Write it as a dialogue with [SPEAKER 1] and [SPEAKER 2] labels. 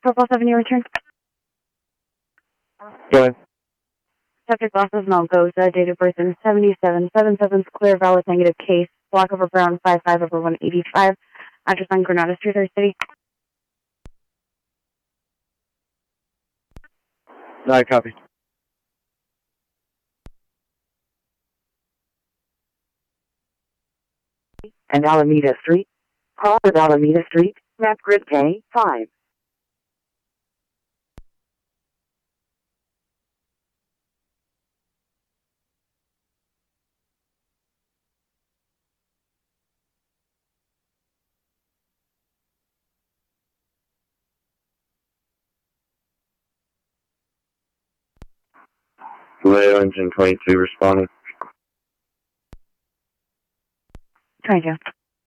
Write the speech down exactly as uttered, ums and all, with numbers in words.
[SPEAKER 1] Purple seven, you return.
[SPEAKER 2] Go ahead.
[SPEAKER 1] Subject losses Malgoza, date of birth in seventy-seven, seven seven's clear, valid negative case, block over Brown, five five over one eighty-five, address on Granada Street, Earth City.
[SPEAKER 2] No, copy.
[SPEAKER 3] And Alameda Street. Cross of Alameda Street, map grid K, five.
[SPEAKER 2] Vallejo engine twenty-two responding.
[SPEAKER 1] twenty-two.